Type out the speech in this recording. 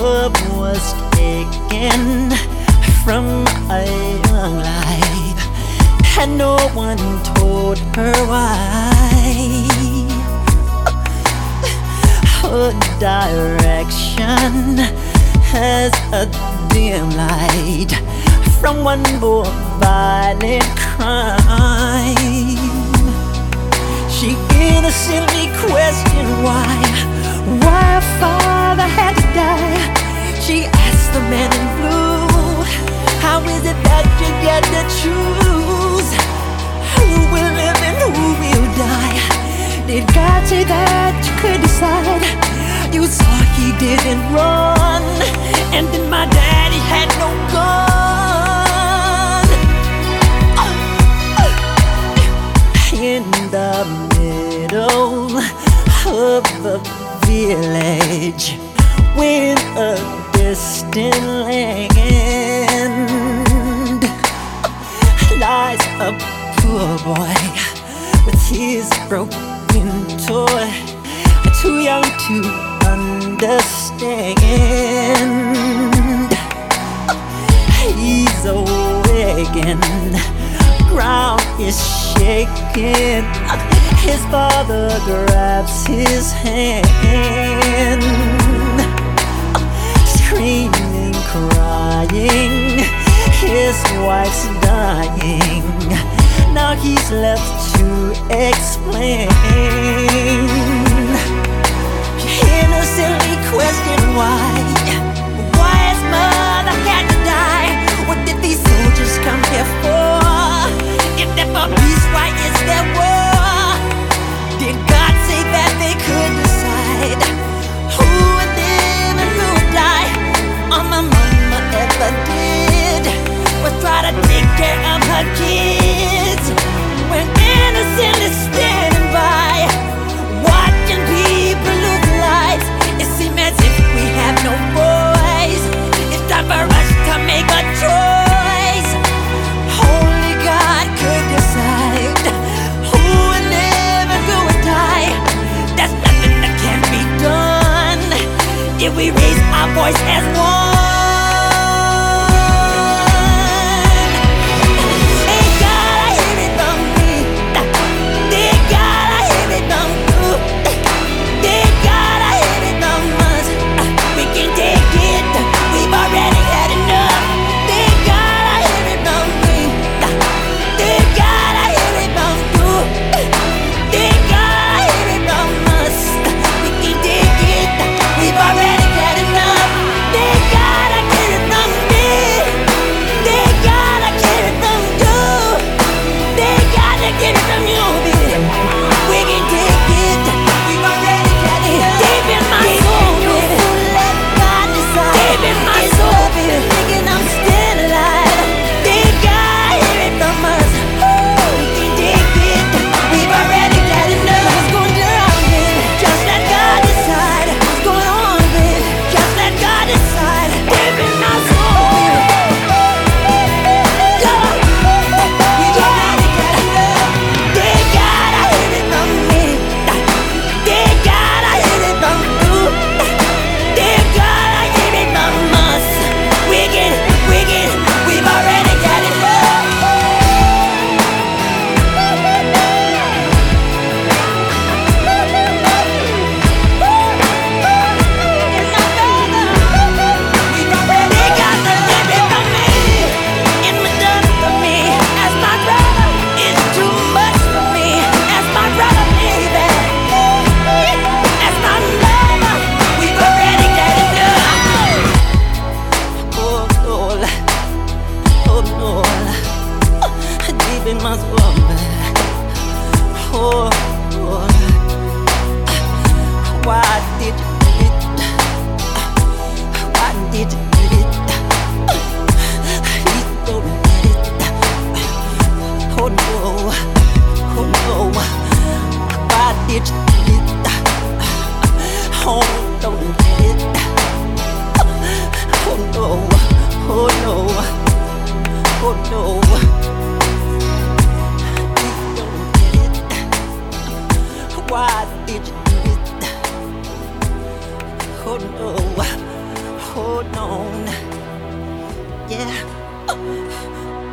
love was taken from a young life, and no one told her why. Her direction has a dim light from one more violent crime. She innocently questioned why her father had to die. She asked the man in blue, how is it that you get to choose who will live and who will die? Did God say that you could decide? You saw he didn't run, and then my daddy had no gun. In the middle of the village, with a distant land, lies a poor boy with his broken toy, too young to understand. He's awakened, ground is shaking. His father grabs his hand, screaming, crying, his wife's dying. Now he's left to explain. Innocently question why his mother had to die. What did these soldiers come here for? If they're for peace, why is there war? Did God say that they could decide who would live and who would die? All my mama ever did was try to take care of her kids. We're innocently standing by, watching people lose lives. It seems as if we have no voice. It's time for us to make a choice. Only God could decide who would live and who would die. There's nothing that can't be done if we raise our voice as one. yeah.